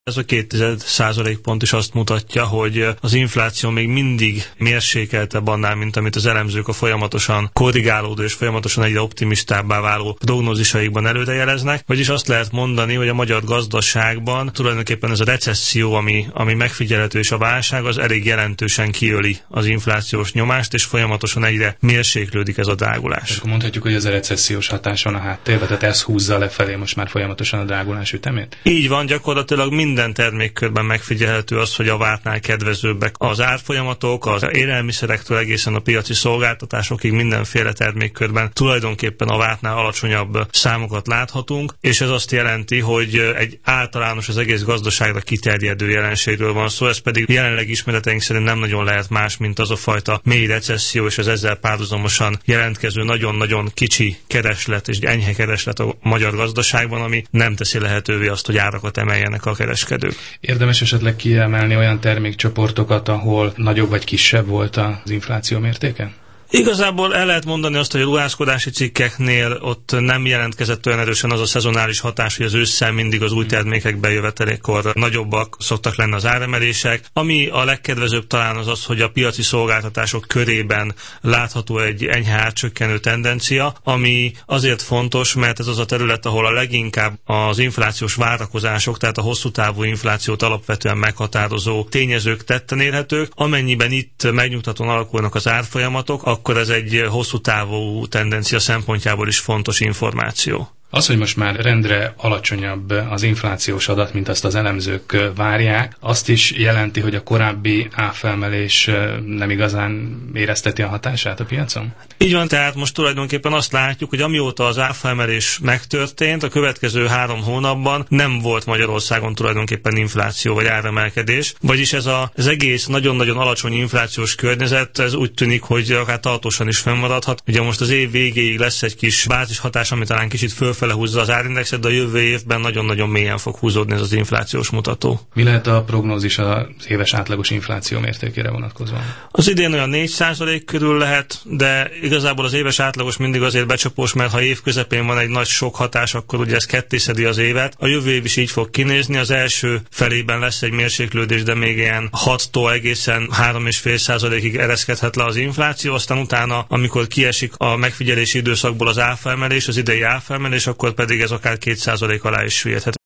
Ez a 0,2% pont is azt mutatja, hogy az infláció még mindig mérsékeltebb annál, mint amit az elemzők a folyamatosan korrigálódó és folyamatosan egyre optimistábbá váló prognózisaikban előrejeleznek. Vagyis azt lehet mondani, hogy a magyar gazdaságban tulajdonképpen ez a recesszió, ami megfigyelhető, és a válság az elég jelentősen kiöli az inflációs nyomást, és folyamatosan egyre mérséklődik ez a drágulás. Akkor mondhatjuk, hogy ez a recessziós hatás van a háttérben, tehát ez húzza lefelé most már folyamatosan a drágulás ütemét? Így van, gyakorlatilag minden termékkörben megfigyelhető az, hogy a vártnál kedvezőbbek az árfolyamatok, az élelmiszerektől egészen a piaci szolgáltatásokig mindenféle termékkörben tulajdonképpen a vártnál alacsonyabb számokat láthatunk, és ez azt jelenti, hogy egy általános az egész gazdaságra kiterjedő jelenségről van szó, ez pedig jelenleg ismereteink szerint nem nagyon lehet más, mint az a fajta mély recesszió és az ezzel párhuzamosan jelentkező nagyon-nagyon kicsi kereslet és enyhe kereslet a magyar gazdaságban, ami nem teszi lehetővé azt, hogy árakat emeljenek a kereskedők. Érdemes esetleg kiemelni olyan termékcsoportokat, ahol nagyobb vagy kisebb volt az infláció mértéke? Igazából el lehet mondani azt, hogy a ruházkodási cikkeknél ott nem jelentkezett olyan erősen az a szezonális hatás, hogy az ősszel mindig az új termékek bejövetelékor nagyobbak szoktak lenni az áremelések. Ami a legkedvezőbb talán az, hogy a piaci szolgáltatások körében látható egy enyhe átcsökkenő tendencia, ami azért fontos, mert ez az a terület, ahol a leginkább az inflációs várakozások, tehát a hosszú távú inflációt alapvetően meghatározó tényezők tetten érhetők. Amennyiben itt megnyugtatóan alakulnak az árfolyamatok, akkor ez egy hosszú távú tendencia szempontjából is fontos információ. Az, hogy most már rendre alacsonyabb az inflációs adat, mint azt az elemzők várják, azt is jelenti, hogy a korábbi áfaemelés nem igazán érezteti a hatását a piacon? Így van, tehát most tulajdonképpen azt látjuk, hogy amióta az áfaemelés megtörtént, a következő 3 hónapban nem volt Magyarországon tulajdonképpen infláció vagy áremelkedés, vagyis ez az egész nagyon-nagyon alacsony inflációs környezet, ez úgy tűnik, hogy akár tartósan is fennmaradhat. Ugye most az év végéig lesz egy kis bázishatás, ami talán kicsit fölfele húzza az árindexet, de a jövő évben nagyon-nagyon mélyen fog húzódni ez az inflációs mutató. Mi lehet a prognózis az éves átlagos infláció mértékére vonatkozóan? Az idén olyan 4% körül lehet, de igazából az éves átlagos mindig azért becsapós, mert ha év közepén van egy nagy sok hatás, akkor ugye ez kettészedi az évet. A jövő év is így fog kinézni, az első felében lesz egy mérséklődés, de még ilyen 6-tól egészen 3,5%-ig ereszkedhet le az infláció, aztán utána, amikor kiesik a megfigyelési időszakból az áfaemelés, az idei áfaemelés, akkor pedig ez akár 2% alá is süllyedhet.